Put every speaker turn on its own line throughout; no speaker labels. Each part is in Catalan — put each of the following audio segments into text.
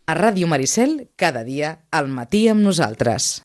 A Ràdio Maricel, cada dia, al matí amb nosaltres.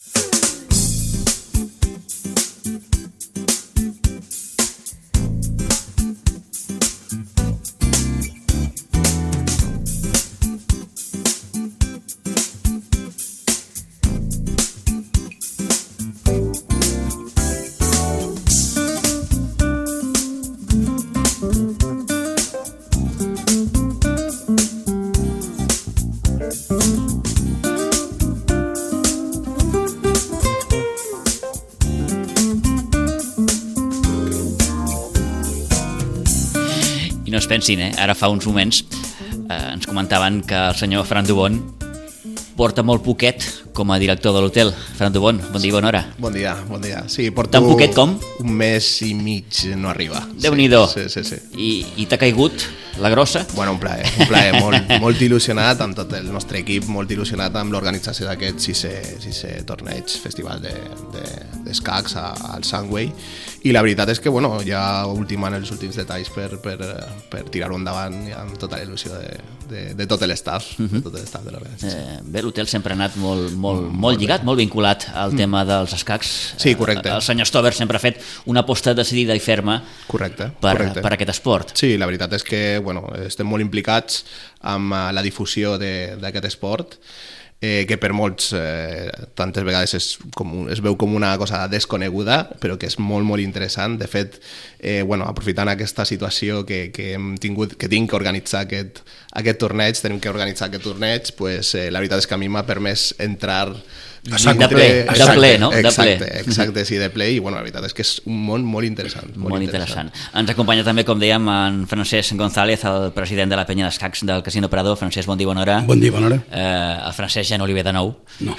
I no es pensin, ara fa uns moments ens comentaven que el senyor Fran Dubon porta molt poquet com a director de l'hotel. Fran Dubon, bon dia i bona hora.
Bon dia, bon dia. Sí, porto
tan poquet com?
Un mes i mig no arriba.
Déu-n'hi-do.
Sí.
I t'ha caigut la grossa?
Bueno, un plaer. Molt il·lusionat amb tot el nostre equip, molt il·lusionat amb l'organització d'aquest sisè torneig, festival d'escacs al Sunway. I la veritat és que, bueno, ja ultimant els últims detalls per tirar-ho endavant amb tota la il·lusió de tot l'estaf, de tot l'estaf de l'organització.
Bé, l'hotel sempre ha anat molt lligat, molt vinculat al tema dels escacs.
Sí, correcte.
El senyor Stover sempre ha fet una aposta decidida i ferma per aquest esport.
Sí, la veritat és que estem molt implicats amb la difusió d'aquest esport, que per molts tantes vegades es veu com una cosa desconeguda, però que és molt interessant. De fet, aprofitant aquesta situació que tinc que organitzar aquest torneig, tenim que organitzar aquest torneig, la veritat és que a mi m'ha permès entrar
de ple, no?
Exacte, sí, de ple, i la veritat és que és un món molt interessant.
Molt interessant. Ens acompanya també, com dèiem, en Francesc González, el president de la penya d'escacs del Casino Parador. Francesc, bon dia, bona hora.
Bon dia, bona hora.
El Francesc ja no li ve de nou.
No,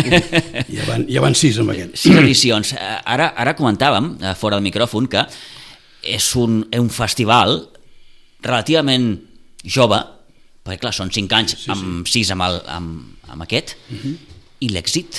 ja van 6 amb aquest.
6 edicions. Ara comentàvem, fora del micròfon, que és un festival relativament jove, perquè clar, són 5 anys, amb 6 amb aquest, i l'èxit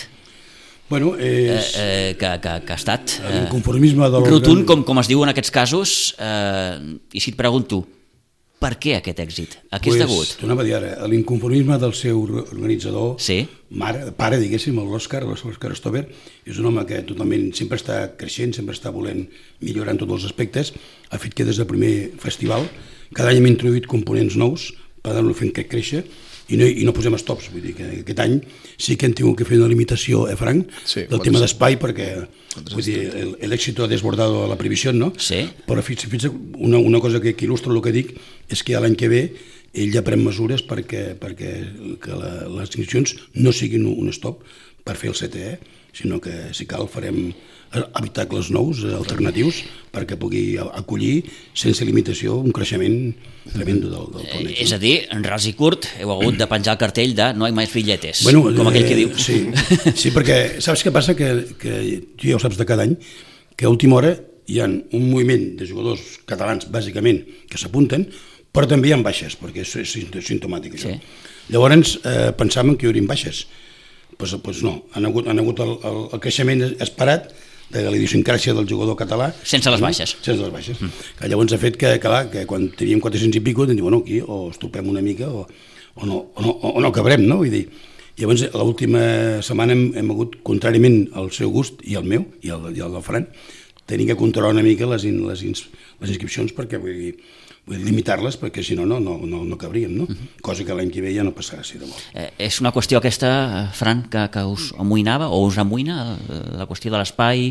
que ha estat rotund, com es diu en aquests casos. I si et pregunto, per què aquest èxit? A què és degut?
T'ho anava a dir ara, l'inconformisme del seu organitzador,
sí?
pare, diguéssim, l'Òscar Stover, és un home que totalment sempre està creixent, sempre està volent millorar en tots els aspectes. Ha fet que des del primer festival cada any hem introduït components nous per anar-lo fent créixer, i no posem stops. Vull dir que aquest any sí que hem tingut que fer una limitació, Frank, del tema d'espai, perquè l'èxit ha desbordado la previsió, no?
Sí.
Però fixa, una cosa que il·lustra el que dic és que l'any que ve ell ja pren mesures perquè les inscripcions no siguin un stop per fer el setè, sinó que si cal farem habitacles nous, alternatius, perquè pugui acollir sense limitació un creixement tremendo del torneig.
És a dir, en ras i curt heu hagut de penjar el cartell de no hi ha més billetes, com aquell que diu.
Sí, perquè saps què passa? Que tu ja ho saps de cada any, que a última hora hi ha un moviment de jugadors catalans, bàsicament, que s'apunten, però també hi ha baixes, perquè és sintomàtic, això. Llavors pensàvem que hi haurien baixes. Doncs no, han hagut el creixement esperat de la idiosincràsia del jugador català.
Sense les baixes.
Sense les baixes. Que llavors ha fet que quan teníem 400 i pico, hem dit, aquí o estopem una mica o no cabrem, no? Vull dir, llavors l'última setmana hem hagut, contràriament al seu gust i al meu, i al del Fran, tenim que controlar una mica les inscripcions perquè vull dir, limitar-les, perquè si no cabríem, no? Cosa que l'any que ve ja no passarà així de molt.
És una qüestió aquesta, Fran, que us amoïnava o us amoïna, la qüestió de l'espai?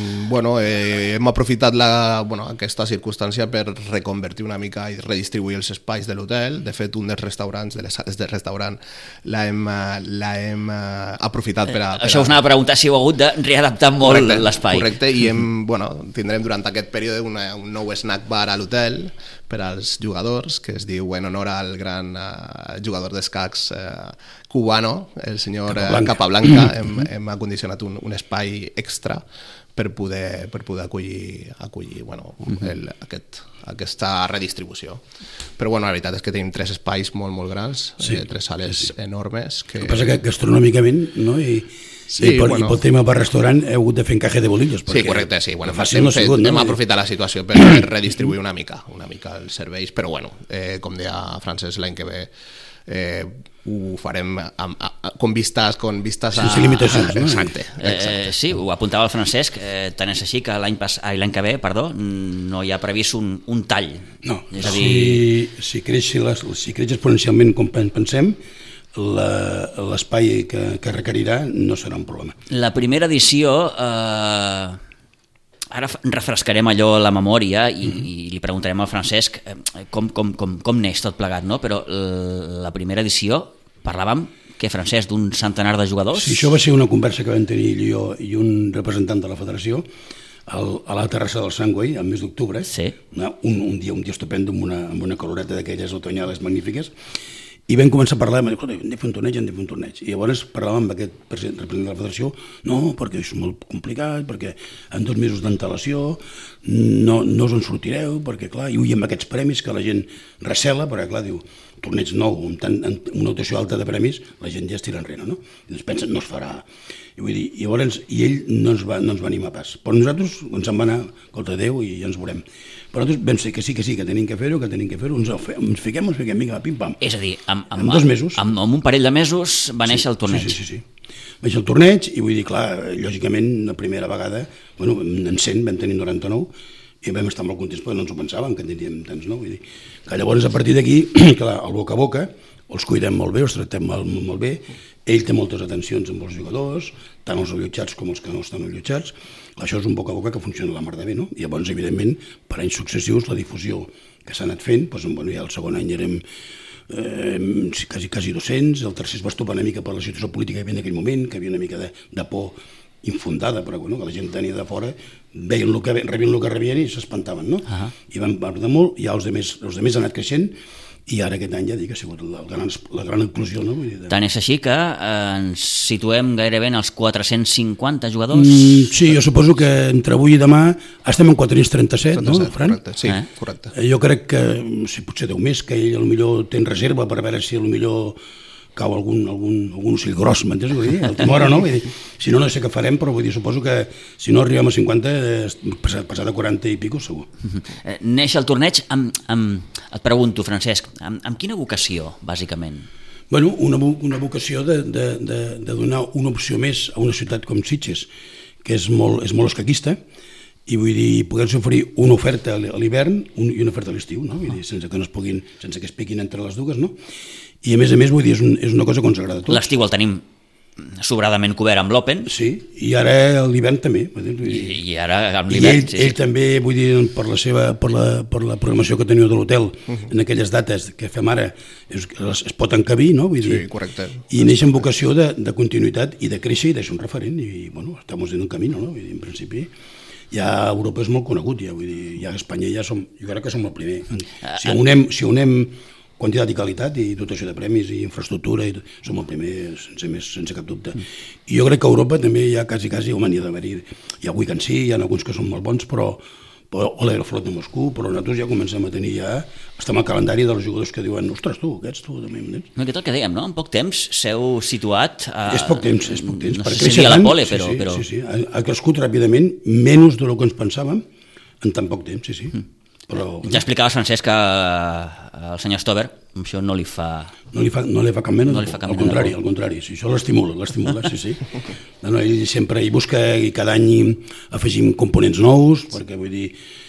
Hem aprofitat aquesta circumstància per reconvertir una mica i redistribuir els espais de l'hotel. De fet, un dels restaurants, de les sales de restaurant, l'hem aprofitat per a...
Això us anava a preguntar si heu hagut de readaptar molt l'espai.
Correcte, i tindrem durant aquest període un nou snack bar a l'hotel per als jugadors, que es diu en honor al gran jugador d'escacs cubano, el senyor Capablanca. Hem acondicionat un espai extra per poder acollir aquesta redistribució. Però la veritat és que tenim 3 espais molt grans, 3 sales enormes.
El que passa que gastronòmicament, no? I pel tema per restaurant heu hagut de fer encaje de bolillos.
Sí, correcte, sí. Hem aprofitat la situació per redistribuir una mica els serveis, però com deia Francesc, l'any que ve ho farem con vistes
sense limitacions, no?
Exacte.
Sí, ho apuntava el Francesc, tant és així que l'any que ve, no hi ha previst un tall.
No,
és a dir...
si creix exponencialment com pensem, l'espai que requerirà no serà un problema.
La primera edició, ara refrescarem allò a la memòria i li preguntarem al Francesc com neix tot plegat, no? Però la primera edició parlàvem, Francesc, d'un centenar de jugadors?
Sí, això va ser una conversa que vam tenir jo i un representant de la federació a la terrassa del Sangway, al mes d'octubre,
sí.
un dia estupendo amb una caloreta d'aquelles otoñales magnífiques, i vam començar a parlar, hem de fer un torneig. I llavors parlàvem amb aquest representant de la federació, no, perquè és molt complicat, perquè en 2 mesos d'antelació no us en sortireu, perquè clar, i amb aquests premis que la gent recela, perquè clar, diu, torneig nou, amb una notació alta de premis, la gent ja es tira enrere, no? I doncs pensen, no es farà. I vull dir, llavors, i ell no ens va animar pas. Però nosaltres ens en va anar, escolta, adéu, i ja ens veurem. Però nosaltres vam ser que sí, que tenim que fer-ho, ens fiquem, vinga, pim-pam.
És a dir,
en 2 mesos.
Amb un parell de mesos va néixer el torneig.
Sí. Va néixer el torneig, i vull dir, clar, lògicament, la primera vegada, bueno, en 100 vam tenir 99, i vam estar molt contents perquè no ens ho pensàvem que en teníem tants, no? Vull dir que llavors a partir d'aquí, clar, el boca a boca els cuidem molt bé, els tractem molt bé, ell té moltes atencions amb els jugadors, tant els allotjats com els que no estan allotjats, això és un boca a boca que funciona la mar de bé, no? I llavors, evidentment, per anys successius, la difusió que s'ha anat fent, doncs, bueno, ja el segon any érem quasi 200, el tercer es va estopar una mica per la situació política que hi havia en aquell moment, que hi havia una mica de por infundada, però bueno, que la gent tenia de fora, rebien el que rebien i s'espantaven, no? I van parlar molt, ja els demés han anat creixent, i ara aquest any ja dic que ha sigut la gran inclusió, no?
Tant és així que ens situem gairebé en els 450 jugadors?
Sí, jo suposo que entre avui i demà estem en 437, no, Fran?
Correcte, sí, correcte.
Jo crec que, si potser 10 més, que ell potser té en reserva per veure si potser cau algun ocell gros, m'entens? A última hora no, vull dir, si no sé què farem, però vull dir, suposo que si no arribem a 50, passat a 40 i pico, segur.
Neix el torneig, et pregunto, Francesc, amb quina vocació, bàsicament?
Bueno, una vocació de donar una opció més a una ciutat com Sitges, que és molt escaquista, i vull dir, poder-se oferir una oferta a l'hivern i una oferta a l'estiu, no? Vull dir, sense que es piquin entre les dues, no? I a més, vull dir, és una cosa que ens agrada a tots.
L'estiu el tenim sobradament cobert amb l'Open.
Sí, i ara l'hivern també.
I ara amb l'hivern, sí.
Ell també, vull dir, per la programació que teniu de l'hotel, en aquelles dates que fem ara, es pot encabir, no? Vull dir,
sí, correcte.
I neix amb vocació de continuïtat i de créixer i de ser un referent. I, bueno, estamos en un camino, no? Vull dir, en principi, ja Europa és molt conegut, ja, vull dir, ja a Espanya ja jo crec que som el primer. Si unem quantitat i qualitat i dotació de premis i infraestructura, som el primer sense cap dubte. I jo crec que a Europa també hi ha quasi, home, n'hi ha d'haver-hi, hi ha Wicansí, hi ha alguns que són molt bons, però o l'Aeroflot de Moscou, però nosaltres ja comencem a tenir estem al calendari dels jugadors que diuen, ostres, tu també em tens?
No, que és el que dèiem, no? En poc temps s'heu situat...
És poc temps.
No sé si seria la pole, però...
Sí, ha crescut ràpidament, menys del que ens pensàvem, en tan poc temps, sí. Però...
Ja explicaves, Francesc, que el senyor Stover això no li fa...
No li fa cap mena de por. Al contrari, sí, això l'estimula, sí. No, ell sempre busca i cada any afegim components nous, perquè vull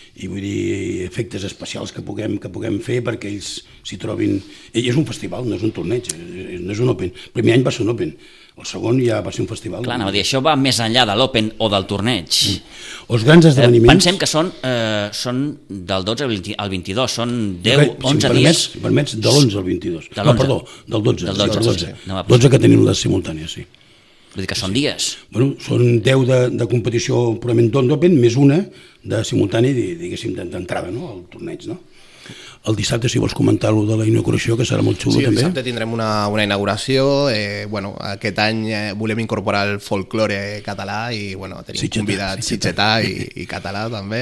dir efectes especials que puguem fer perquè ells s'hi trobin... Ell és un festival, no és un torneig, no és un Open. El primer any va ser un Open, el segon ja va ser un festival.
Clar, anava a dir, això va més enllà de l'Open o del torneig.
Els grans esdeveniments...
Pensem que són del 12 al 22, són 11 dies...
Si permets, de l'11 al 22. No, perdó, del 12.
Del 12.
12 que tenim les simultànies, sí.
Vull dir que són dies.
Bueno, són 10 de competició purament d'Open, més una de simultani, diguéssim, d'entrada, no?, al torneig, no? El dissabte, si vols comentar lo de la inauguració, que serà molt xulo, també. Sí, el
dissabte tindrem una inauguració. Aquest any volem incorporar el folklore català i tenim convidats sitgetà i català, també.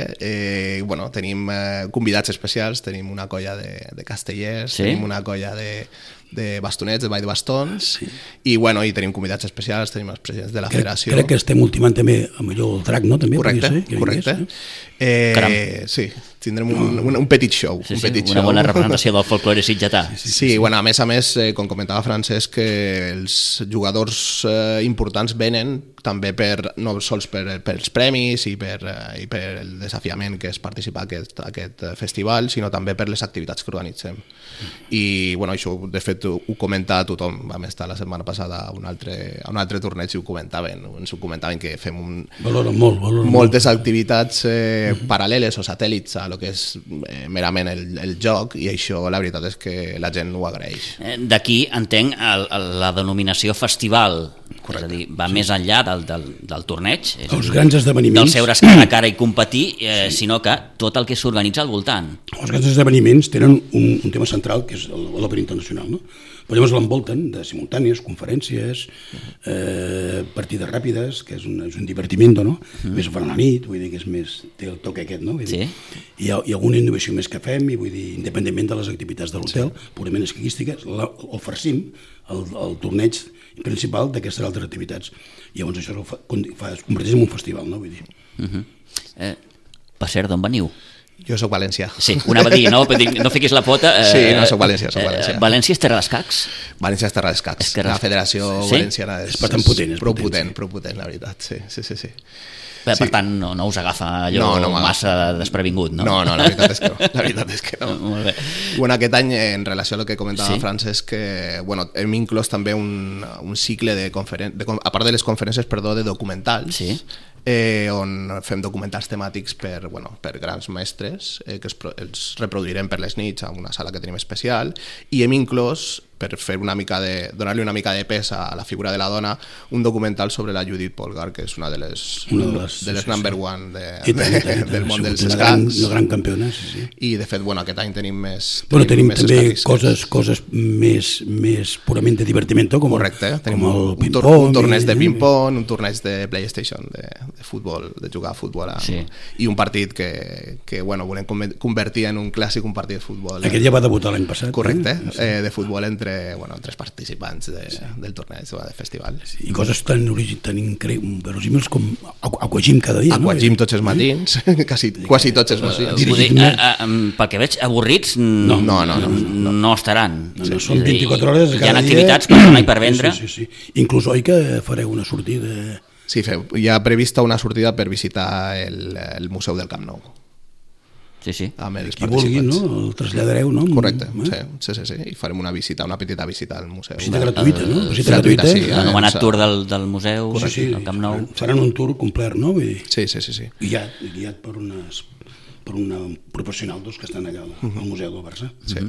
Tenim convidats especials, tenim una colla de castellers, tenim una colla de bastonets, de ball de bastons, i tenim convidats especials, tenim els presidents de la federació.
Crec que estem ultimant també amb allò el drac, no?
Correcte. Sí, tindrem un petit show.
Sí,
un petit
una
show.
bona representació del folclore sitgetà.
Sí, bueno, a més, com comentava Francesc, que els jugadors importants venen també no sols pels premis i per el desafiament que és participar a aquest festival, sinó també per les activitats que organitzem. I bueno, això de fet ho comenta tothom. Vam estar la setmana passada a un altre torneig i ens ho comentaven que fem
valoren
moltes activitats paral·leles o satèl·lits a lo que és merament el joc, i això la veritat és que la gent ho agraeix.
D'aquí entenc la denominació festival.
Correcte.
És a dir, va més enllà del torneig,
Els grans esdeveniments.
del seure's cara a cara i competir, sinó que tot el que s'organitza al voltant.
Els grans esdeveniments tenen un tema central, que és l'òpera internacional, no? Però llavors l'envolten de simultànies, conferències, partides ràpides, que és un divertiment, no? Més per la nit, vull dir que és més, té el toque aquest, no? Vull dir, hi ha alguna innovació més que fem, i vull dir, independentment de les activitats de l'hotel, purament escaquístiques, ofercim el torneig principal d'aquestes altres activitats. I llavors això es converteix en un festival, no? Vull dir.
Per cert, d'on veniu?
Jo soc valencià.
Sí, ho anava a dir, no fiquis la pota.
Sí, no, soc valencià.
València és terra d'escacs?
València és terra d'escacs. La Federació Valenciana és prou potent, la veritat. Sí.
Per tant, no us agafa allò massa desprevingut, no?
No, la veritat és que no.
Molt bé.
Bueno, aquest any, en relació a lo que comentava Francesc, hem inclòs també un cicle a part de les conferències, de documentals, on fem documentals temàtics per grans mestres, que els reproduirem per les nits en una sala que tenim especial, i hem inclòs, per donar-li una mica de pes a la figura de la dona, un documental sobre la Judith Polgar, que és una de les number one del món dels escacs.
Una gran campiona, sí.
I de fet, aquest any tenim més...
Tenim també coses més purament de divertimento, com el ping-pong.
Un torneig de ping-pong, un torneig de PlayStation, de futbol, de jugar a futbol, i un partit que volem convertir en un clàssic, un partit de futbol.
Aquest ja va debutar l'any passat.
Correcte, de futbol entre els participants del torneig de festival.
I coses tan verosímils com aquagym cada dia.
Aquagym tots els matins, quasi tots els matins.
Vull dir, pel que veig, avorrits no estaran.
Són 24 hores cada dia.
Hi ha activitats per donar i per vendre.
Sí. Inclús, oi que fareu una sortida...
Sí, hi ha prevista una sortida per visitar el Museu del Camp Nou.
Sí.
Qui vulgui, no? El traslladareu, no?
Correcte, sí. I farem una petita visita al museu.
Visita gratuïta, no?
Visita gratuïta, sí.
Anomenat tour del museu, del Camp Nou.
Faran un tour complet, no?
Sí.
Guiat per una professional que estan allà al Museu del Barça.
Sí.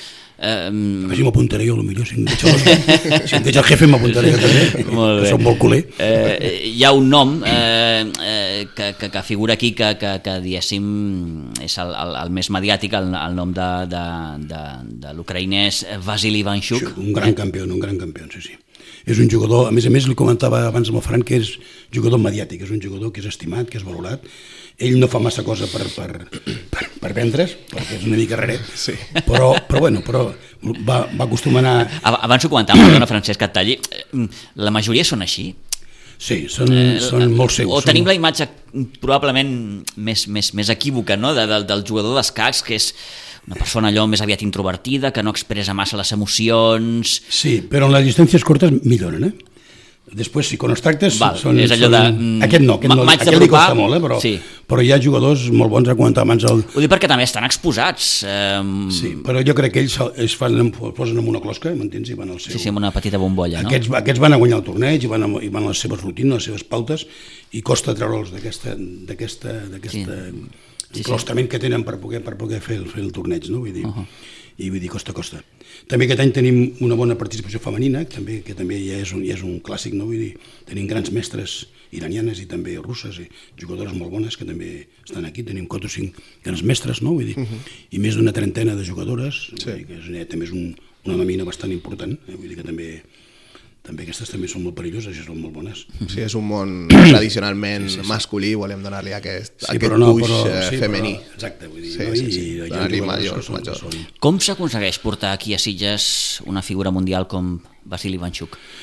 Així m'apuntaré jo, potser, si em deixa el jefe m'apuntaré jo també, que soc molt culer.
Hi ha un nom que figura aquí que diguéssim és el més mediàtic, el nom de l'ucraïnès Vasily Ivanchuk.
Un gran campió, sí. És un jugador, a més, li comentava abans amb el Fran, que és jugador mediàtic, és un jugador que és estimat, que és valorat. Ell no fa massa cosa per vendre's, perquè és una mica raret, però va acostumar a...
Abans ho comentàvem, perdona, Francesc, que et talli, la majoria són així?
Sí, són molt seus.
O tenim la imatge probablement més equívoca, no?, del jugador d'escacs, que és una persona allò més aviat introvertida, que no expressa massa les emocions... Sí,
però en les distàncies curtes milloren, Després, si quan els tractes són...
És allò de...
Aquest li costa molt, però hi ha jugadors molt bons a comentar abans...
Ho dic perquè també estan exposats.
Sí, però jo crec que ells es posen en una closca, m'entens, i van al seu...
Sí, en una petita bombolla, no?
Aquests van a guanyar el torneig, i van a les seves rutines, les seves pautes, i costa treure'ls d'aquest enclostament que tenen per poder fer el torneig, no? Vull dir... I vull dir, costa. També aquest any tenim una bona participació femenina, que també ja és un clàssic, no? Vull dir, tenim grans mestres iranianes i també russes, i jugadores molt bones que també estan aquí, tenim 4 o 5 grans mestres, no? Vull dir, i més d'una trentena de jugadores, que també és una mamina bastant important, vull dir que també aquestes també són molt perilloses i són molt bones.
Sí, és un món tradicionalment masculí, volem donar-li aquest puix femení.
Exacte, vull dir,
donar-li major.
Com s'aconsegueix portar aquí a Sitges una figura mundial com Vasily Ivanchuk?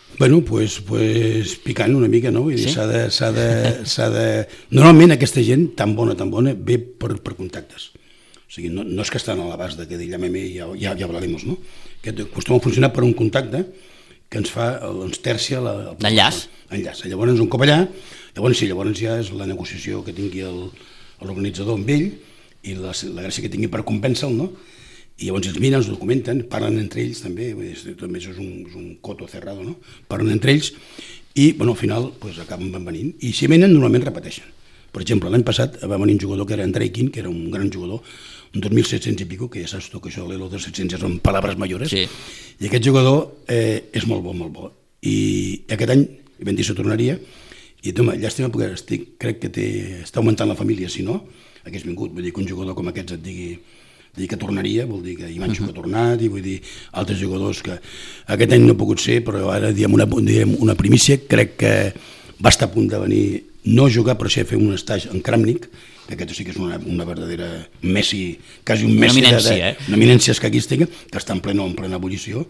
Bueno, pues picant una mica, no? Vull dir, s'ha de... Normalment aquesta gent tan bona, ve per contactes. O sigui, no és que estan a l'abast de que diguem ja hablaremos, no? Que acostuma a funcionar per un contacte que ens fa, ens tercia
l'enllaç.
Llavors, un cop allà, llavors ja és la negociació que tingui l'organitzador amb ell i la gràcia que tingui per convèncer-lo, no? I llavors els miren, els documenten, parlen entre ells també, també és un coto cerrado, no? Parlen entre ells i, bueno, al final, acaben venint. I si venen, normalment repeteixen. Per exemple, l'any passat va venir un jugador que era Andrei King, que era un gran jugador, un 2.700 i pico, que ja saps tu que això, l'Elo 2.700 ja són paraules mayores,
sí.
I aquest jugador és molt bo. I aquest any vam dir se tornaria, i llàstima perquè crec que està augmentant la família, si no, hagués vingut. Vull dir que un jugador com aquests et digui que tornaria, vol dir que Ivancho que ha tornat, i vull dir altres jugadors que aquest any no ha pogut ser, però ara diem una primícia, crec que va estar a punt de venir, no jugar, però sí a fer un estatge en Kramnik, que aquest sí que és una verdadera Messi, quasi un Messi, una eminència escaquística, que està en plena ebullició,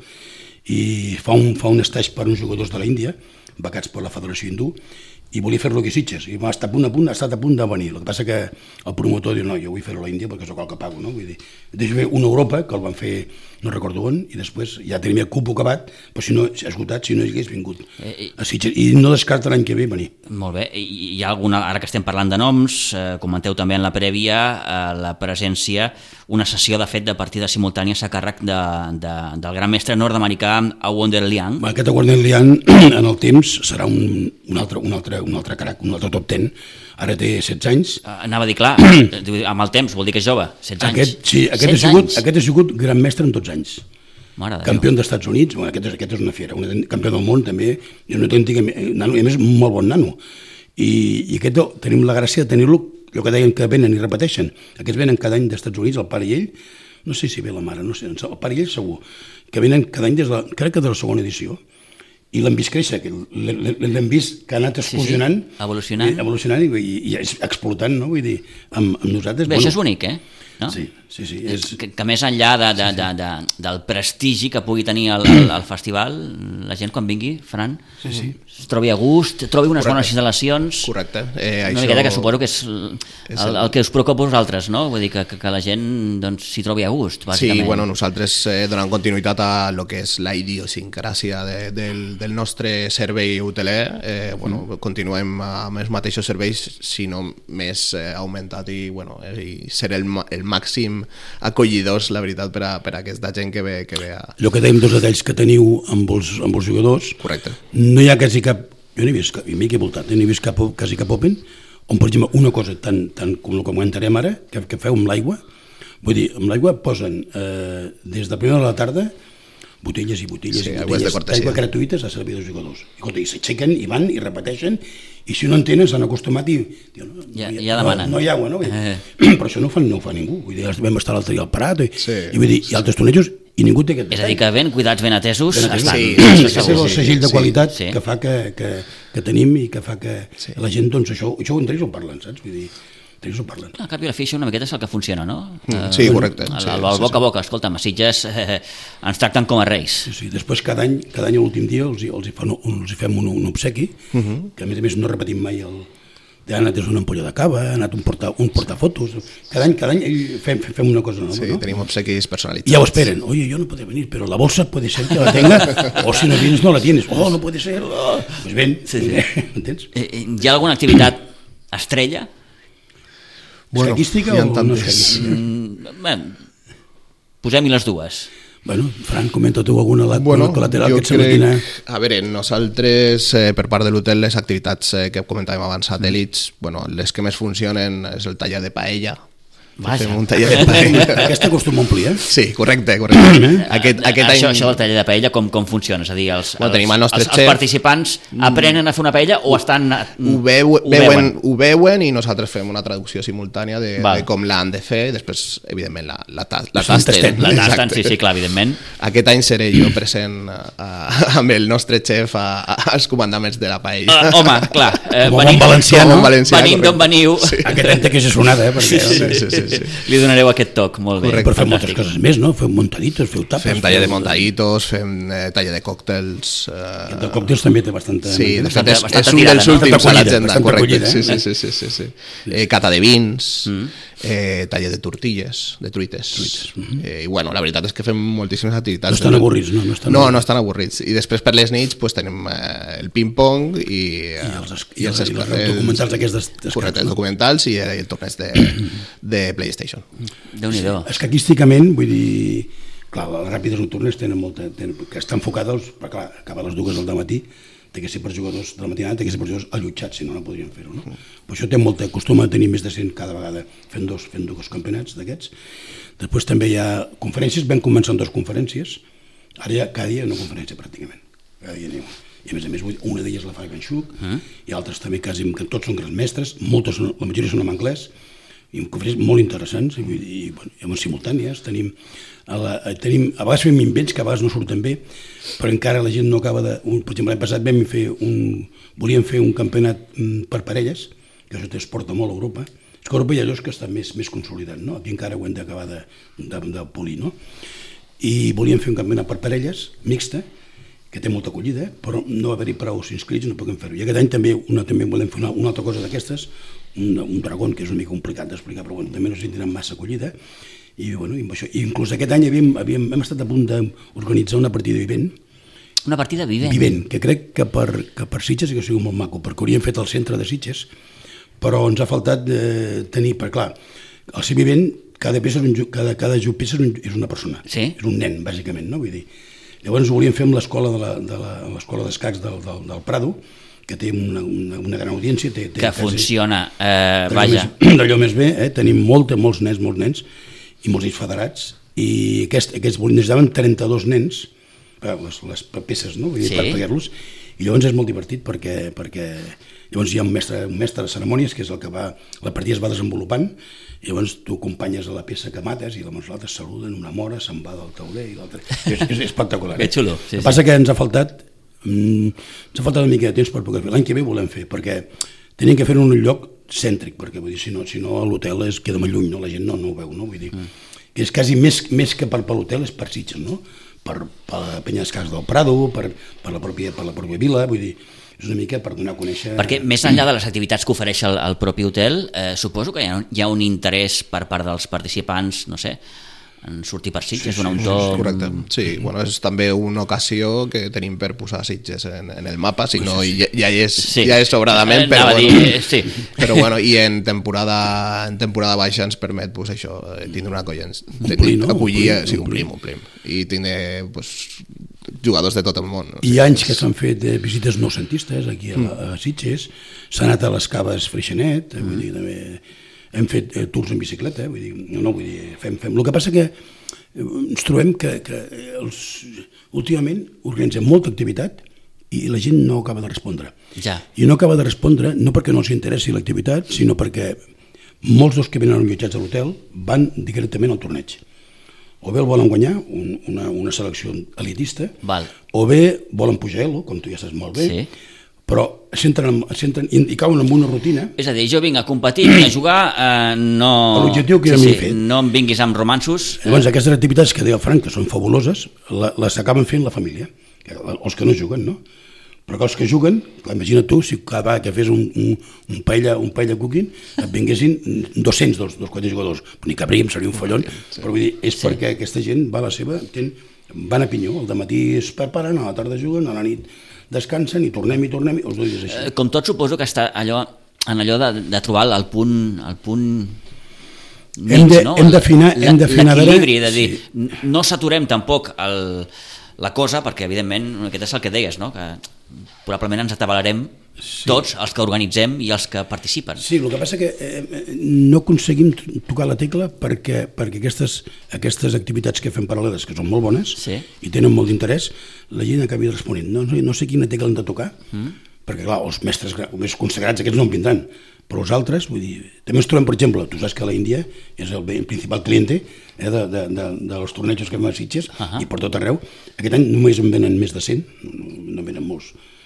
i fa un estatge per uns jugadors de l'Índia, becats per la Federació Hindú, i volia fer-lo aquí a Sitges, i ha estat a punt de venir. El que passa que el promotor diu, no, jo vull fer-ho a l'Índia perquè sóc el que pago, no? Vull dir, deixo fer una Europa, que el van fer, no recordo on, i després ja tenim el cupo acabat, però si no, esgotat, si no hagués vingut a Sitges, i no descarta l'any que ve venir.
Molt bé, hi ha alguna, ara que estem parlant de noms, comenteu també en la prèvia la presència, una sessió de fet de partides simultànies a càrrec del gran mestre nord-americà Awonder Liang.
Aquest Awonder Liang en el temps serà un altre crac, un altre top 10. Ara té 16 anys.
Anava a dir, clar, amb el temps, vol dir que és jove, 16 anys.
Aquest ha sigut gran mestre en tots anys. Campió dels Estats Units, bueno, aquest és una fiera, campió del món també, i un autèntic nano, i a més molt bon nano. I aquest tenim la gràcia de tenir-lo, el que deien que venen i repeteixen. Aquests venen cada any dels Estats Units, el pare i ell, no sé si ve la mare, no sé, el pare i ell segur, que venen cada any crec que de la segona edició, i l'hem vist créixer, l'hem vist que ha anat explosionant, evolucionant i explotant, no? Vull dir, amb nosaltres...
Bé, això és bonic, no?
Sí.
Que més enllà del prestigi que pugui tenir el festival, la gent quan vingui, Fran, es trobi a gust, trobi unes bones instal·lacions.
Correcte.
Una miqueta que suposo que és el que us preocupa a vosaltres, no? Vull dir que la gent s'hi trobi a gust, bàsicament.
Sí, bueno, nosaltres donant continuïtat a lo que és la idiosincràsia del nostre servei hoteler, continuem amb els mateixos serveis, sinó més augmentat i ser el màxim acollidors, la veritat, per a aquesta gent que ve a...
El que dèiem, dos detalls que teniu amb els jugadors.
Correcte.
No hi ha quasi cap... Jo n'he vist, i m'he voltat, n'he vist quasi cap Open, on, per exemple, una cosa tan com el que comentarem ara, que feu amb l'aigua, vull dir, amb l'aigua posen des de primera de la tarda botelles i botelles d'aigua gratuïtes a servir dels jugadors. I s'aixequen i van i repeteixen, i si no en tenen s'han acostumat i
ja demanen.
No hi ha aigua, no? Però això no ho fa ningú. Vull dir, vam estar l'altre dia al Prat i altres tornejos i ningú té aquest detall.
És a dir, que ben cuidats, ben atesos.
És el segell de qualitat que fa que tenim i que fa que la gent, doncs això entre ells ho parlen, saps? Vull dir,
al cap i a la fi això una miqueta és el que funciona, no?
Sí, correcte.
El boca a boca, escolta'm, a Sitges ens tracten com a reis.
Sí, després cada any a l'últim dia els fem un obsequi, que a més no repetim mai ha anat una ampolla de cava, ha anat un portafotos, cada any fem una cosa nova.
Sí, tenim obsequis personalitzats.
I ja ho esperen, oye, yo no podré venir, pero la bolsa puede ser que la tenga, o si no vienes no la tienes, no puede ser, pues ven, ¿entens?
Hi ha alguna activitat estrella?
Escaquística o no escaquística?
Posem-hi les dues.
Bueno, Fran, comenta tu alguna col·lateral que et sembla.
A veure, nosaltres, per part de l'hotel, les activitats que comentàvem abans, satèl·lits, les que més funcionen és el taller de paella. Fem un taller de paella.
Aquesta costuma omplir,
Sí, correcte.
Això del taller de paella com funciona? És a dir, els participants aprenen a fer una paella o estan...
Ho veuen i nosaltres fem una traducció simultània de com l'han de fer i després, evidentment, la tasten.
La tasten, sí, clar, evidentment.
Aquest any seré jo present amb el nostre xef als comandaments de la paella.
Home, clar.
Com a bon valencià, no?
Venim d'on veniu.
Aquest any té que ser sonada, perquè...
Li donareu aquest toc, molt bé.
Correcte.
Per fer moltes coses més, no? Feu montaditos, feu tapes.
Fem talla de montaditos, fem talla de còctels...
El de còctels també té bastanta...
Sí, de fet, és
bastanta
un
tirada,
dels
no?
últims a
Bastanta
l'agenda,
acollida,
correcte. Sí. Cata de vins, talla de tortilles, de truites. I bueno, la veritat és que fem moltíssimes activitats.
No estan avorrits, no?
No estan avorrits. I després per les nits pues, tenim el ping-pong i els
documentals aquests d'escacs.
Correcte, els documentals i el torneig de PlayStation.
Déu-n'hi-do.
Escaquísticament, vull dir, clar, les ràpides nocturnes que estan enfocades, però clar, acaba a les 2 del matí, té que ser per jugadors de la matinada, té que ser per jugadors allotjats, si no, no podrien fer-ho. No? Per això té molta costum a tenir més de 100 cada vegada fent dos campionats d'aquests. Després també hi ha conferències, vam començar amb 2 conferències, ara ja cada dia una conferència pràcticament, cada dia n'hi ha. I a més, una d'elles la fa Ivan Xuc, i altres també quasi, que tots són grans mestres, la majoria són en anglès, i conferències molt interessants, i bueno, simultànies, tenim, a vegades fem invents que a vegades no surten bé, però encara la gent no acaba de... Per exemple, l'any passat volíem fer un campionat per parelles, que això es porta molt a Europa. És que a Europa hi ha allò que està més consolidat, no? Aquí encara ho hem d'acabar de polir, no? I volíem fer un campionat per parelles, mixta, que té molta acollida, però no va haver-hi prou inscrits, no podem fer-ho. I aquest any també volem fer una altra cosa d'aquestes, un dragon, que és una mica complicat d'explicar, però bueno, també no s'hi tindrà massa acollida, i bueno, inclús aquest any hem estat a punt d'organitzar una partida vivent.
Una partida vivent?
Vivent, que crec que per Sitges sí que sigui molt maco, perquè hauríem fet al centre de Sitges, però ens ha faltat tenir, perquè clar, al ser vivent, cada peça és una persona, és un nen, bàsicament, no? Vull dir, llavors ho volíem fer amb l'escola d'escacs del Prado, que té una gran audiència.
Que funciona,
vaja. D'allò més bé, tenim molts nens, i molts nens federats, i aquests necessitaven 32 nens, les peces, no? Vull dir, per pagar-los, i llavors és molt divertit perquè llavors hi ha un mestre de cerimònies, que és el que la partida es va desenvolupant, i llavors tu acompanyes a la peça que mates i llavors l'altre saluden, una mora, se'n va del tauler i l'altre... És espectacular.
Que xulo.
El que passa que ens ha faltat una mica de temps per poder fer. L'any que ve volem fer, perquè tenim que fer en un lloc cèntric, perquè vull dir, si no l'hotel queda molt lluny, no? La gent no ho veu, no? Vull dir, que és quasi més que per l'hotel, és per Sitges, no? Per la penya d'escacs del Prado, per la pròpia vila, vull dir, és una mica per donar a conèixer...
Perquè més enllà de les activitats que ofereix el propi hotel, suposo que hi ha un interès per part dels participants, no sé, en sortir per Sitges, donar un toc...
Correcte, sí, bueno, és també una ocasió que tenim per posar Sitges en el mapa, si no ja és sobradament, però bueno, i en temporada baixa ens permet pues, això, tindre una colla, omplim, i tindre pues, jugadors de tot el món.
Hi ha anys que s'han fet visites noucentistes aquí a Sitges, s'ha anat a les caves Freixenet, vull dir, també... Hem fet tours en bicicleta, fem. El que passa que ens trobem que últimament organitzem molta activitat i la gent no acaba de respondre.
Ja.
I no acaba de respondre no perquè no els interessi l'activitat, sinó perquè molts dels que venen allotjats a l'hotel van directament al torneig. O bé el volen guanyar, una selecció elitista, o bé volen pujar elo, com tu ja saps molt bé, però s'entren i cauen en una rutina.
És a dir, jo vinc a competir, vinc a jugar,
l'objectiu que
no em vinguis amb romansos.
Llavors, aquestes activitats que deia el Frank, que són fabuloses, les acaben fent la família, els que no juguen, no? Però els que juguen, imagina't tu, si que fes un paella cooking, et vinguessin 200 dels 4 jugadors. Ni cabríem, seria un follon, però vull dir, és perquè aquesta gent va a la seva, van a pinyó, al dematí es preparen, a la tarda juguen, a la nit descansen i tornem, els 2 dies així.
Com tot suposo que està en allò de trobar el punt mig, no?
Hem d'afinar
l'equilibri, de dir, no saturem tampoc la cosa, perquè evidentment aquest és el que deies, no? Que probablement ens atabalarem tots els que organitzem i els que participen.
Sí, el que passa que no aconseguim tocar la tecla perquè aquestes activitats que fem paral·leles, que són molt bones i tenen molt d'interès, la gent acabi responent. No sé quina tecla hem de tocar, perquè clar, els mestres més consagrats aquests no en vindran, però els altres, vull dir, també ens trobem, per exemple, tu saps que la Índia és el principal cliente dels tornejos que fem a Sitges i per tot arreu. Aquest any només en venen més de 100, no venen molts.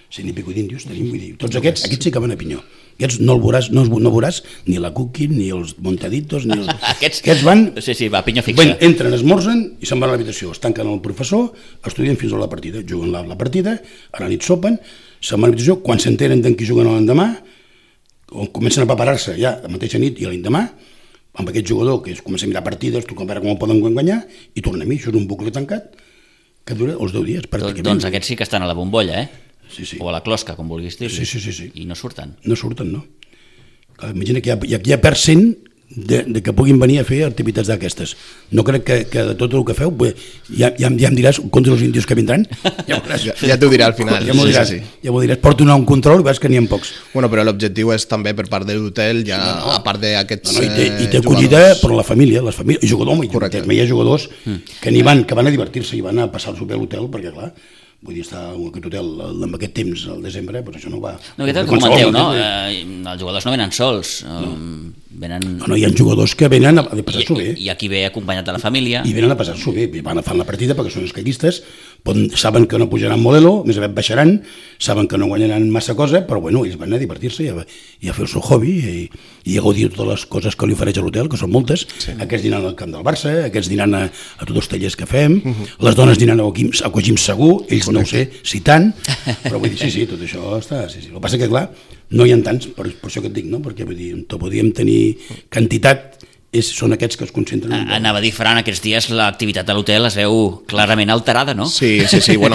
100 i pico d'índios tenim, vull dir, tots aquests sí que van a pinyó. Aquests no veuràs ni la Cookie, ni els Montaditos, ni els... Aquests van...
Sí, va, pinyó fixa.
Entren, esmorzen i se'n van a l'habitació. Es tanquen el professor, estudien fins a la partida, juguen la partida, a la nit sopen, se'n van a l'habitació, quan s'enteren d'en qui juguen l'endemà, comencen a preparar-se ja la mateixa nit i l'endemà, amb aquest jugador que comença a mirar partides, tu com ho poden guanyar, i torna a mi. Això és un bucle tancat que dura els 10 dies, pràcticament.
Doncs aquests sí que estan a la bombolla,
Sí.
O a la closca, com vulguis dir.
Sí.
I no surten.
No surten, no. Imagina que hi ha percent de que puguin venir a fer activitats d'aquestes. No crec que de tot el que feu, ja em diràs contra els índios que vindran.
Ja t'ho dirà al final.
Ja m'ho diràs. Porto un control, veus que n'hi ha pocs.
Bueno, però l'objectiu és també per part de l'hotel, ja a part d'aquests
I té acollida per la família, i jugadors, hi ha jugadors que van a divertir-se i van a passar-s'ho bé a l'hotel, perquè clar, vull dir, estar en aquest hotel amb aquest temps al desembre, doncs això no va...
No, aquest és el que comenteu, no? Els jugadors no venen sols, venen...
No, hi ha jugadors que venen a passar-s'ho bé.
I aquí ve acompanyat de la família.
I venen a passar-s'ho bé, van a fer la partida perquè són escaquistes, saben que no pujaran modelo, més aviat baixaran, saben que no guanyaran massa cosa, però bueno, ells van a divertir-se i a fer el seu hobby i a gaudir de totes les coses que li ofereix a l'hotel, que són moltes. Aquests dinan al camp del Barça, aquests dinan a tots els tallers que fem, les dones dinan a Coquim Segur, ells no ho sé si tant, però vull dir, sí, tot això està... Sí. El que passa que, clar, no hi ha tants, per això que et dic, no? Perquè vull dir, podríem tenir quantitat, són aquests que es concentren...
Anava a dir, Fran, aquests dies l'activitat a l'hotel es veu clarament alterada, no?
Sí, bueno,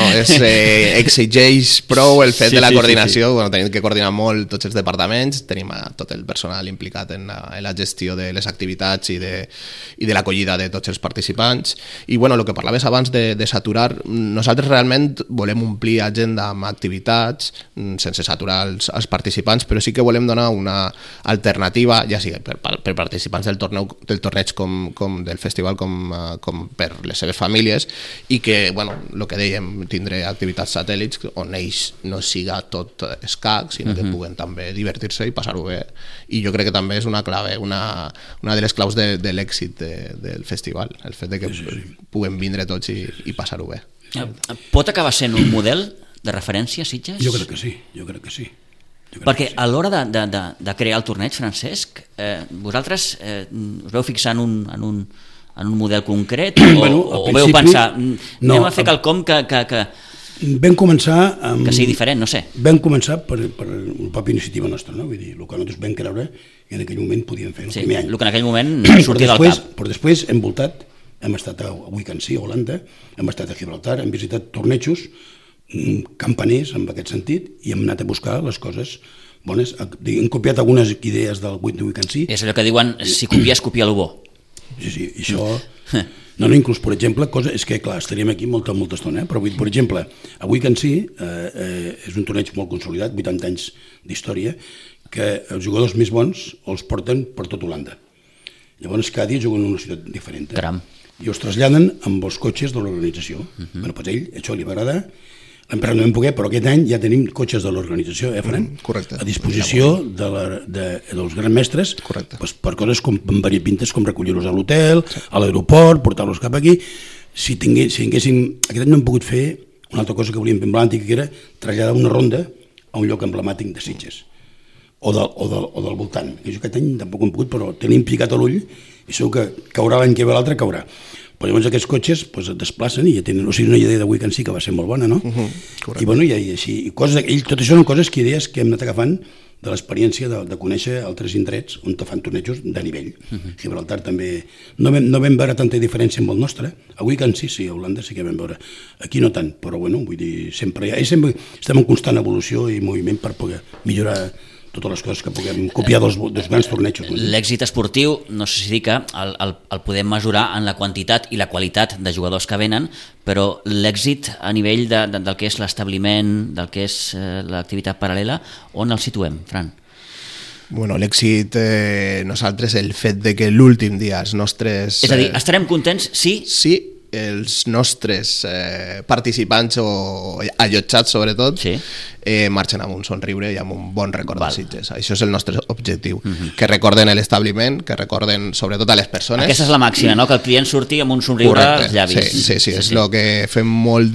exigeix prou el fet de la coordinació, bueno, tenim que coordinar molt tots els departaments, tenim tot el personal implicat en la gestió de les activitats i de l'acollida de tots els participants, i bueno, el que parlaves abans de saturar, nosaltres realment volem omplir agenda amb activitats sense saturar els participants, però sí que volem donar una alternativa, ja sigui per participants del torneig com del festival com per les seves famílies, i que, bueno, el que dèiem, tindré activitats satèl·lits on ells no siga tot escac, sinó que puguen també divertir-se i passar-ho bé, i jo crec que també és una clave, una de les claus de l'èxit del festival, el fet de que puguem vindre tots i passar-ho bé.
Pot acabar sent un model de referència, Sitges?
Jo crec que sí.
Perquè a l'hora de crear el torneig, Francesc, vosaltres us veu fixar en un model concret o veu pensar anem a fer quelcom que
vam començar
que sigui diferent, no sé.
Vam començar per una pròpia iniciativa nostra, no? Vull dir, el que nosaltres vam creure que en aquell moment podíem fer el primer any.
El que en aquell moment sortia del cap.
Però després hem voltat, hem estat a Wicansee, a Holanda, hem estat a Gibraltar, hem visitat tornejos campaners en aquest sentit i hem anat a buscar les coses bones. Hem copiat algunes idees del Wicansee.
És allò que diuen, si copies, copia el bo.
Sí, això... No, inclús, per exemple, és que, clar, estaríem aquí molta estona, però, per exemple, a Wicansee és un torneig molt consolidat, 80 anys d'història, que els jugadors més bons els porten per tot Holanda. Llavors, cada dia juguen en una ciutat diferent. I els traslladen amb els cotxes de l'organització. Bueno, doncs ell, això li va agradar. L'empresa no vam poder, però aquest any ja tenim cotxes de l'organització, Fran?
Correcte.
A disposició dels grans mestres per coses com variopintes, com recollir-los a l'hotel, a l'aeroport, portar-los cap aquí. Si tinguéssim... Aquest any no hem pogut fer una altra cosa que volíem fer emblemàtica, que era traslladar una ronda a un lloc emblemàtic de Sitges o del voltant. Aquest any tampoc hem pogut, però tenim picat a l'ull i segur que caurà l'any que ve l'altre, caurà. Però llavors aquests cotxes es desplacen i ja tenen una idea de Wicansee que va ser molt bona, no? I bueno, i així, tot això són idees que hem anat agafant de l'experiència de conèixer altres indrets on te fan tornejos de nivell. Gibraltar també... No vam veure tanta diferència amb el nostre. A Wicansee sí, a Holanda sí que vam veure. Aquí no tant, però bueno, vull dir, sempre estem en constant evolució i moviment per poder millorar totes les coses que puguem copiar dels grans tornejos.
L'èxit esportiu, no sé si dir que el podem mesurar en la quantitat i la qualitat de jugadors que venen, però l'èxit a nivell del que és l'establiment, del que és l'activitat paral·lela, on el situem, Fran?
Bueno, l'èxit, nosaltres, el fet de que l'últim dia els nostres...
És a dir, estarem contents si...
Sí, els nostres participants o allotjats sobretot marxen amb un somriure i amb un bon record de Sitges. Això és el nostre objectiu, que recorden l'establiment, que recorden sobretot a les persones.
Aquesta és la màxima, no? Que el client surti amb un somriure als llavis.
Sí, és el que fem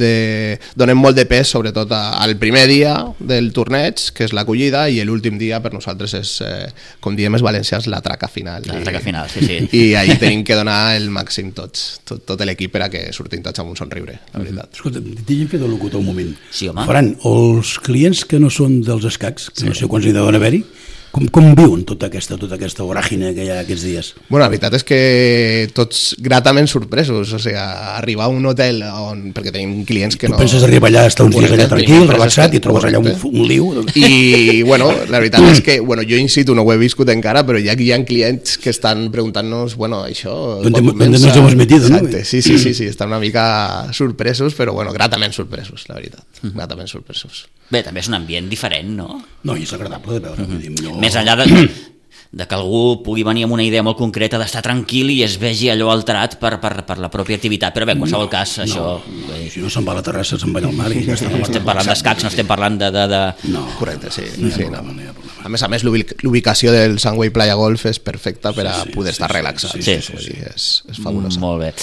donem molt de pes sobretot al primer dia del torneig, que és l'acollida, i l'últim dia per nosaltres és, com diem els valencians, la traca final.
La traca final, sí.
I ahir tenim que donar el màxim tots, tot l'equip per a que surtin tots amb un somriure, la veritat.
Escolta, t'hi hem fet el locutor un moment.
Sí, home.
Ferran, els clients que no són dels escacs, que no sé quants hi deuen haver-hi, com viuen tota aquesta voràgine que hi ha aquests dies?
Bueno, la veritat és que tots gratament sorpresos, o sigui, arribar a un hotel perquè tenim clients que no...
Tu penses arribar allà, estar uns dies allà tranquil, relaxat, i trobes allà un liu?
I, bueno, la veritat és que, jo in situ no ho he viscut encara, però ja hi ha clients que estan preguntant-nos, bueno, això...
¿Dónde nos hemos metido, no?
Sí, estan una mica sorpresos, però, bueno, gratament sorpresos, la veritat, gratament sorpresos.
Bé, també és un ambient diferent, no?
No, i és agradable de veure.
Més enllà de que algú pugui venir amb una idea molt concreta d'estar tranquil i es vegi allò alterat per la pròpia activitat, però bé, en qualsevol cas això...
Si no se'n va a la terrassa, se'n va al mar i ja està.
Estem parlant d'escacs, no estem parlant de...
No, correcte, sí. A més, l'ubicació del Sunway Playa Golf és perfecta per a poder estar relaxat.
Sí.
És fabulosa.
Molt bé.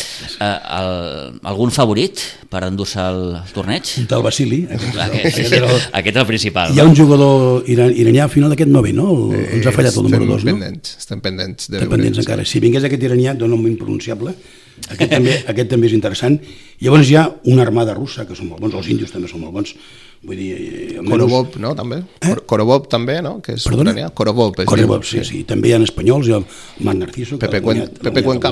Algun favorit per endur-se al torneig?
Del Vasili.
Aquest és el principal.
Hi ha un jugador iranià al final d'aquest no ve, no? Ens ha fallat el número 2, no?
Estem pendents de
veure. Estem pendents encara. Si vingués aquest iranià d'un nom impronunciable, aquest també és interessant. Llavors hi ha una armada russa, que són molt bons, els índios també són molt bons. Vull dir...
Korobov, no? També. Korobov també, no? Que és ucranià. Korobov,
sí. També hi ha espanyols, hi ha el Marc Narciso,
Pepe Cuenca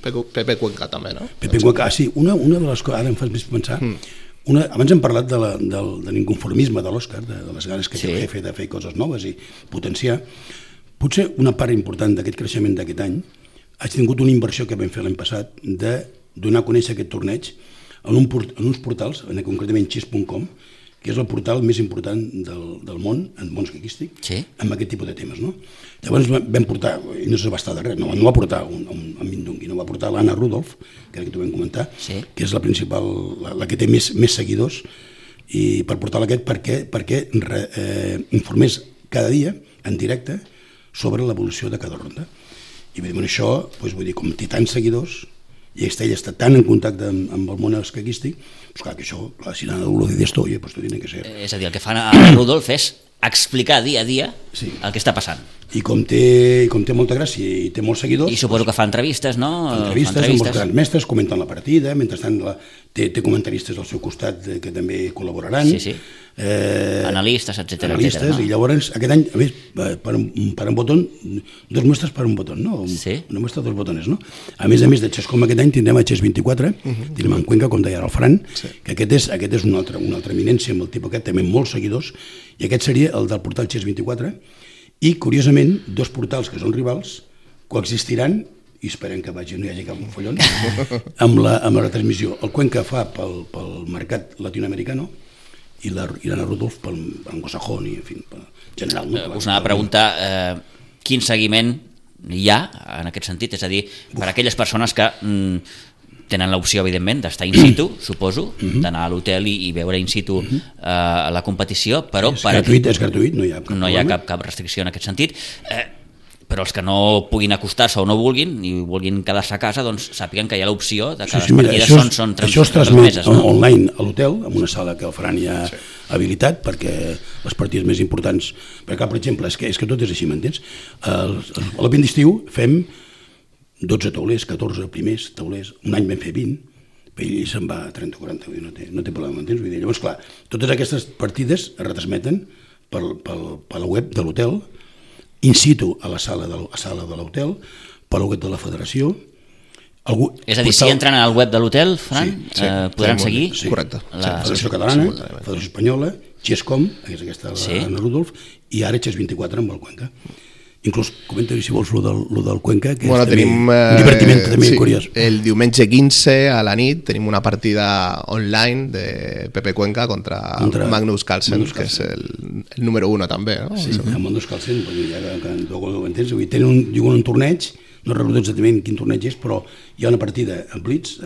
també, no?
Pepe Cuenca, sí. Una de les coses, ara em fas més pensar, abans hem parlat de l'inconformisme de l'Òscar, de les ganes que té el jefe de fer coses noves i potenciar. Potser una part important d'aquest creixement d'aquest any ha tingut una inversió que vam fer l'any passat de donar a conèixer aquest torneig en uns portals, concretament chess.com, que és el portal més important del món, en món escaquístic, amb aquest tipus de temes. No? Llavors vam portar, i no se va estar de res, no va portar un Mindungui, no va portar l'Anna Rudolf, que era que t'ho vam comentar, que és la principal, la que té més seguidors, i per portar aquest perquè informés cada dia, en directe, sobre l'evolució de cada ronda. I això, vull dir, com té tants seguidors, i ella està tan en contacte amb el món escaquístic, doncs clar que això, si l'Anna Rudolf diu esto, oye, pues esto tiene que ser.
És a dir, el que fa Anna Rudolf és explicar dia a dia el que està passant.
I com té molta gràcia i té molts seguidors...
I suposo que fa entrevistes, no?
Entrevistes amb els grans mestres, comenten la partida, mentrestant té comentaristes al seu costat que també col·laboraran.
Sí. Analistes, etcètera.
I llavors, aquest any, a més, per un botó, dos muestres per un botó, no? Una muestra, dos botones, no? A més de Chess.com aquest any tindrem a Chess24, tindrem en Cuenca, com deia el Fran, que aquest és una altra eminència amb el tipus aquest, també molts seguidors, i aquest seria el del portal Chess24, i, curiosament, dos portals que són rivals coexistiran, i esperem que no hi hagi cap follon, amb la transmissió. El Cuenca fa pel mercat latinoamericano i l'Anna Rudolf pel anglosajón i, en fi, general.
Us anava a preguntar quin seguiment hi ha en aquest sentit, és a dir, per a aquelles persones que tenen l'opció, evidentment, d'estar in situ, suposo, d'anar a l'hotel i veure in situ la competició, però...
És gratuït, no hi ha
cap restricció en aquest sentit, però els que no puguin acostar-se o no vulguin i vulguin quedar-se a casa, doncs sàpiguen que hi ha l'opció de que les partides són transmeses.
Això es transmet online a l'hotel, en una sala que el Fran ja ha habilitat, perquè les partides més importants... Perquè, per exemple, és que tot és així, m'entens? A l'Open d'estiu fem 12 taulers, 14 primers taulers, un any vam fer 20, i se'n va a 30 o 40, no té problema, m'entens? Llavors, clar, totes aquestes partides es retransmeten per la web de l'hotel, in situ a la sala de l'hotel, per la web de la federació.
És a dir, si entren al web de l'hotel, Fran, podran seguir
la Federació Catalana, la Federació Espanyola, Chess.com, que és aquesta Anna Rudolf, i ara Chess24 amb el Cuenca. Inclús comenta si vols lo del Cuenca, que és un divertiment també curiós.
El diumenge 15 a la nit tenim una partida online de Pepe Cuenca contra Magnus Carlsen, que és el número 1 també.
Sí, Magnus Carlsen, ja que ho entens, juguen un torneig no recordo exactament quin torneig és, però hi ha una partida en Blitz,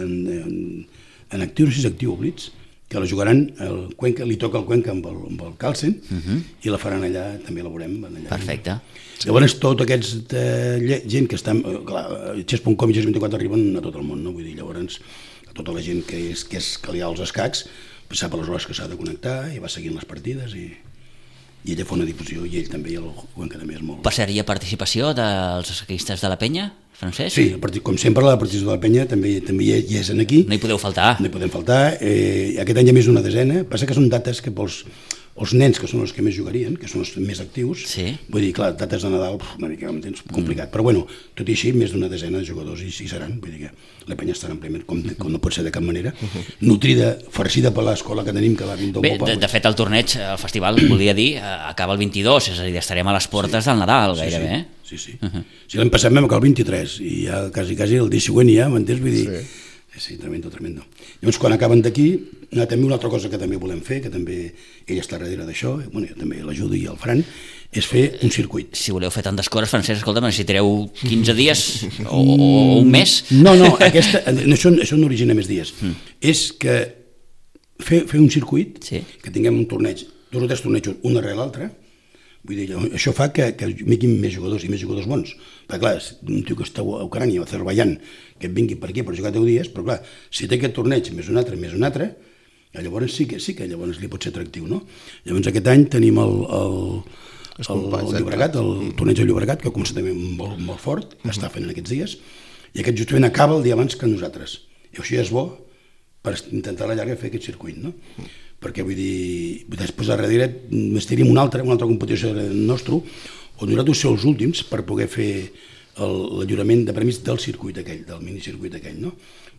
en actiu, no sé si és actiu o Blitz, que la jugaran el Cuenca, li toca el Cuenca amb el Carlsen, i la faran allà, també la veurem. Allà.
Perfecte.
Llavors, tota aquesta gent que està... Clar, Chess.com i Chess24 arriben a tot el món, no? Vull dir, llavors, a tota la gent que li ha els escacs, sap a les hores que s'ha de connectar i va seguint les partides i ella fa una difusió i ell també, el Cuenca també és molt...
Per cert, hi ha participació dels escaquistes de la penya, Francesc?
Sí, com sempre la participació de la penya també hi és aquí.
No hi podeu faltar.
No hi podem faltar. Aquest any hi ha més d'una desena. Passa que són dates que pels nens, que són els que més jugarien, que són els més actius, vull dir, clar, dates de Nadal, una mica complicat, però bueno, tot i així, més d'una desena de jugadors hi seran, vull dir que la penya estarà àmpliament, com no pot ser de cap manera, nutrida, farcida per l'escola que tenim, que va vindre
Bé, de fet, el torneig, el festival, volia dir, acaba el 22, és a dir, estarem a les portes del Nadal, gairebé.
Sí. Si l'any passat vam acabar el 23, i ja quasi el dia següent ja, m'entens? Vull dir... Sí, tremendo. Llavors, quan acaben d'aquí, també una altra cosa que també volem fer, que també ell està darrere d'això, bueno, jo també l'ajudo i el Fran, és fer un circuit.
Si voleu fer tantes coses, Francesc, escolta'm, necessitareu 15 dies o un mes?
No, això no origina més dies. És que fer un circuit, que tinguem un torneig, 2 o 3 tornejos, un darrere l'altre, vull dir, això fa que vinguin més jugadors bons. Perquè clar, un tio que està a Ucrània o a Azerbaiyán, que et vingui per aquí per jugar 10 dies, però clar, si té aquest torneig més un altre, llavors sí que llavors li pot ser atractiu, no? Llavors aquest any tenim el Llobregat, el torneig del Llobregat, que ha començat també molt fort, que està fent en aquests dies, i aquest justament acaba el dia abans que nosaltres. I això ja és bo per intentar a la llarga fer aquest circuit, no? Perquè vull dir, després de darrere estaríem una altra competició nostra, on nosaltres som els últims per poder fer el lliurament de premis del circuit aquell, del minicircuit aquell, no?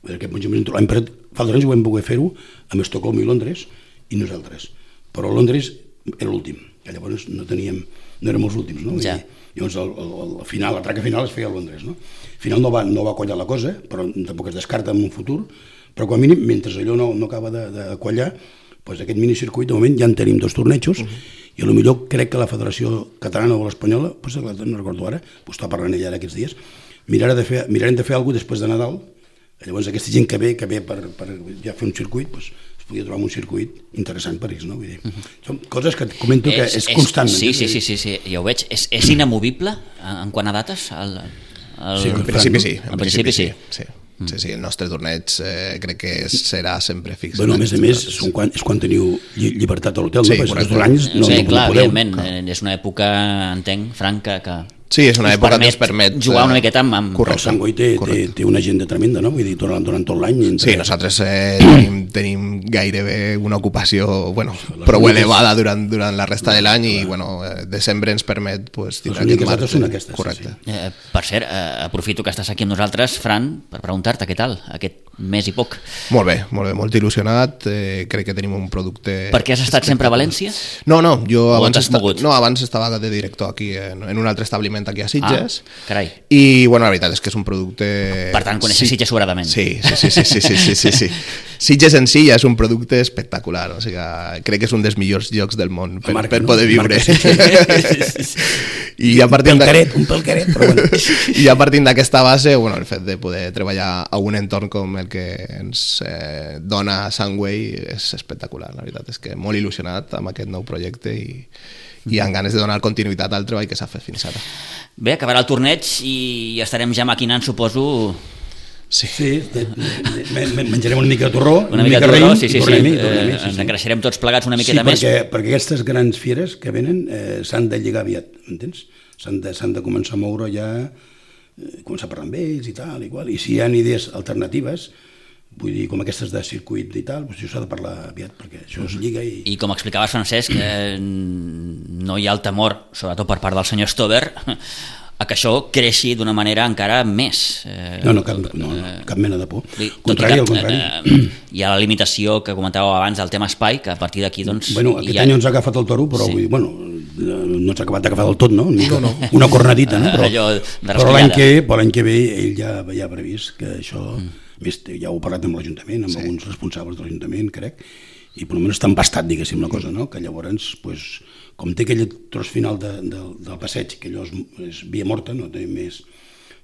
Fa 2 anys ho vam poder fer-ho amb Estocolm i Londres i nosaltres, però Londres era l'últim, que llavors no érem els últims, no? Llavors la traca final es feia a Londres, no? Al final no va quallar la cosa, però tampoc es descarta en un futur, però com a mínim, mentre allò no acaba de quallar, aquest minicircuit, de moment ja en tenim 2 tornejos, i potser crec que la Federació Catalana o l'Espanyola, no recordo ara, està parlant ella ara aquests dies, mirarem de fer alguna cosa després de Nadal. Llavors aquesta gent que ve per ja fer un circuit, es podria trobar un circuit interessant per ells, no? Vull dir, són coses que et comento que és constant.
Sí, ja ho veig. És inamovible en quant a dates?
En principi sí. Sí, el nostre torneig crec que serà sempre fix.
Bueno, a més, és quan teniu llibertat a l'hotel, no?
Sí,
clar, evidentment, és una època, entenc, franca, que
Sí, és una època que ens permet
jugar una miqueta amb...
El Sant Boi té una agenda tremenda, no? Vull dir, durant tot l'any...
Sí, nosaltres tenim gairebé una ocupació prou elevada durant la resta de l'any i desembre ens permet tindre aquest marge. Correcte.
Per cert, aprofito que estàs aquí amb nosaltres, Fran, per preguntar-te què tal, aquest mes i poc.
Molt bé, molt il·lusionat, crec que tenim un producte...
Per què has estat sempre a València?
No, jo abans estava de director aquí en un altre establiment aquí a Sitges.
Carai.
I la veritat és que és un producte...
Per tant, coneixes Sitges sobradament.
Sí. Sitges en si ja és un producte espectacular, o sigui, crec que és un dels millors llocs del món per poder viure. I ja partint
un pèl caret, però bueno.
I ja partint d'aquesta base, el fet de poder treballar a un entorn com el que ens dona Sunway és espectacular, la veritat és que molt il·lusionat amb aquest nou projecte i amb ganes de donar continuïtat al treball que s'ha fet fins ara.
Bé, acabarà el torneig i estarem ja maquinant, suposo...
Sí, menjarem una mica de torró,
una mica de torró, sí. Ens engreixarem tots plegats una miqueta més.
Sí, perquè aquestes grans fires que venen s'han de lligar aviat, m'entens? S'han de començar a moure ja, començar a parlar amb ells i tal, i si hi ha idees alternatives, vull dir, com aquestes de circuit i tal, això s'ha de parlar aviat, perquè això es lliga i...
I com explicaves, Francesc, no hi ha el temor, sobretot per part del senyor Stover, a que això creixi d'una manera encara més.
Cap mena de por. Al contrari.
Hi ha la limitació que comentàveu abans del tema espai, que a partir d'aquí, doncs...
Aquest any ens ha agafat el toro, però no ens ha acabat d'agafar del tot, no? Una cornadita, no? Però l'any que ve ell ja ha previst que això... Ja ho he parlat amb l'Ajuntament, amb alguns responsables de l'Ajuntament, crec, i per almenys està embastat, diguéssim, la cosa, no? Que llavors, com té aquell tros final del passeig, que allò és via morta, no té més...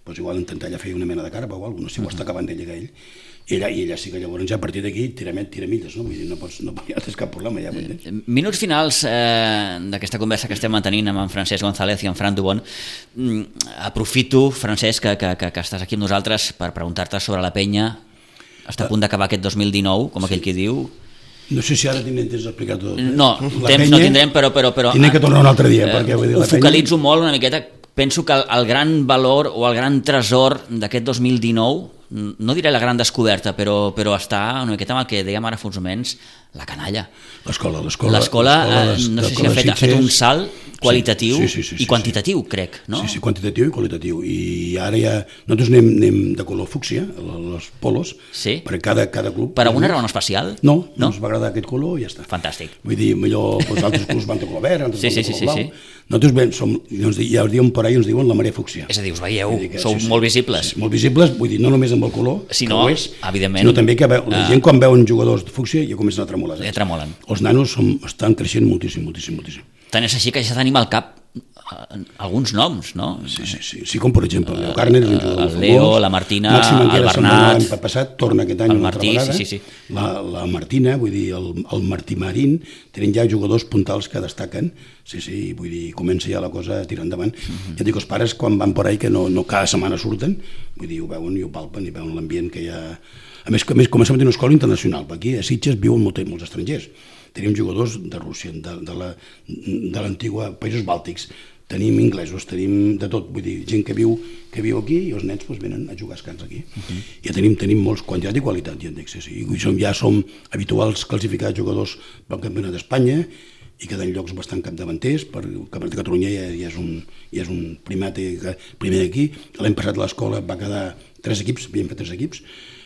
doncs igual intentar ja fer una mena de carpa o alguna cosa, no sé, ho està acabant d'ella que ell. I ella sí que llavors ja a partir d'aquí tira milles, no? Vull dir, ja tens cap problema ja.
Minuts finals d'aquesta conversa que estem mantenint amb en Francesc González i en Fran Dubón. Aprofito, Francesc, que estàs aquí amb nosaltres per preguntar-te sobre la penya. Està a punt d'acabar aquest 2019, com aquell qui diu.
No sé si ara tindrem temps d'explicar tot.
No, temps no tindrem, però...
Tindrem que tornar un altre dia, perquè vull dir,
ho focalitzo molt una miqueta. Penso que el gran valor o el gran tresor d'aquest 2019, no diré la gran descoberta, però està una miqueta amb el que dèiem ara fa uns moments, la canalla.
L'escola,
no sé si ha fet un salt qualitatiu i quantitatiu, crec, no?
Sí, quantitatiu i qualitatiu. I ara ja... Nosaltres anem de color fúcsia, els polos, per cada club. Per
alguna raó especial?
No, ens va agradar aquest color i ja està.
Fantàstic.
Vull dir, millor altres clubs van de color verd, altres van de color blau. Nosaltres ja us diuen per ahí, ens diuen la marea fúcsia.
És a dir, us veieu, sou molt visibles.
Molt visibles, vull dir, no només amb el color,
sinó
també que la gent quan veuen jugadors de fúcsia ja comencen a tremolar.
Ja tremolen.
Els nanos estan creixent moltíssim.
Tant és així que ja tenim al cap alguns noms, no?
Sí, com per exemple el Leo Carner, és un jugador famós.
El Leo, la Martina, el Bernat...
L'any passat, torna aquest any una altra vegada.
Sí.
La Martina, vull dir, el Martí Marín, tenen ja jugadors puntals que destaquen. Sí, vull dir, comença ja la cosa a tirar endavant. Ja dic, els pares, quan van per ahí, que no cada setmana surten, vull dir, ho veuen i ho palpen i veuen l'ambient que hi ha... A més, comencem a tenir una escola internacional, perquè aquí a Sitges viuen molts estrangers. Tenim jugadors de Rússia, de l'antiga Països Bàltics, tenim inglesos, tenim de tot, vull dir, gent que viu aquí i els nens venen a jugar escans aquí. Ja tenim molts, quantitat i qualitat, ja en dic, sí. Ja som habituals classificats jugadors pel Campionat d'Espanya i queden llocs bastant capdavanters, perquè el Campionat de Catalunya ja és un primer d'aquí. L'any passat l'escola va quedar 3 equips, havíem fet 3 equips.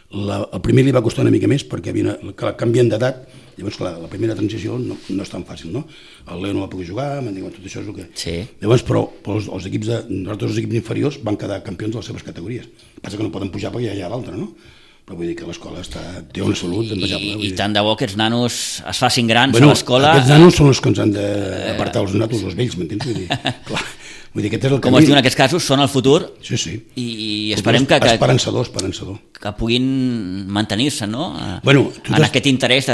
El primer li va costar una mica més perquè canvien d'edat, llavors clar, la primera transició no és tan fàcil, no? El Leo no va poder jugar, m'han dit, tot això és el que...
Sí.
Llavors, però els equips inferiors van quedar campions de les seves categories. Passa que no poden pujar perquè ja hi ha l'altre, no? Però vull dir que l'escola té una salut envejable.
I tant de bo que els nanos es facin grans a l'escola...
Aquests nanos són els que ens han d'apartar els nanos, els vells, m'entens? Vull dir, clar... Vull dir, aquest és el
com es diu en aquests casos, són el futur.
Sí.
I esperem que
esperançador.
Que puguin mantenir-se, no?
En
aquest interès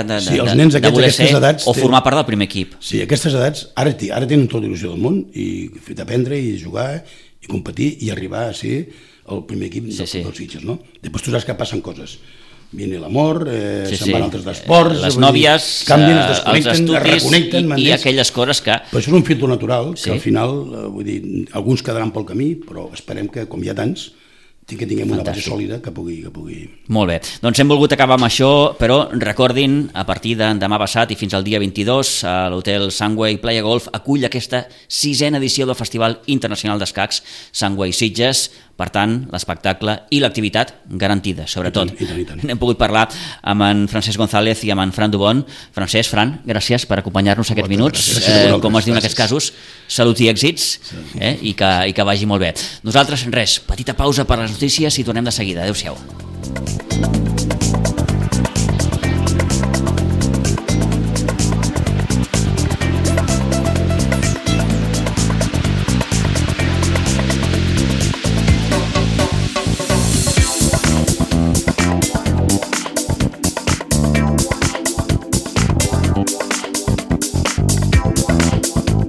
de
voler ser o formar part del primer equip.
Sí, aquestes edats ara tenen tota il·lusió del món i d'aprendre i jugar i competir i arribar a ser el primer equip dels Sitges, no? Després tu saps que passen coses. Viene l'amor, se'n van altres d'esports...
Les nòvies,
canvien, es desconnecten, es reconnecten...
I aquelles coses que...
Però això és un filtre natural, que al final, vull dir, alguns quedaran pel camí, però esperem que, com hi ha tants, que tinguem una base sòlida que pugui...
Molt bé, doncs hem volgut acabar amb això, però recordin, a partir de demà passat i fins al dia 22, a l'hotel Sunway Playa Golf acull aquesta 6a edició del Festival Internacional d'Escacs Sunway Sitges. Per tant, l'espectacle i l'activitat garantida, sobretot.
I tant.
Hem pogut parlar amb en Francesc González i amb en Fran Dubón. Francesc, Fran, gràcies per acompanyar-nos aquests minuts. Com es diu en aquests casos, salut i èxits, i que vagi molt bé. Nosaltres, res, petita pausa per les notícies i tornem de seguida. Adéu-siau.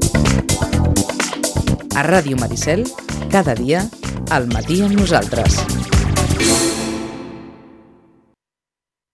A Ràdio Maricel, cada dia, al matí amb nosaltres.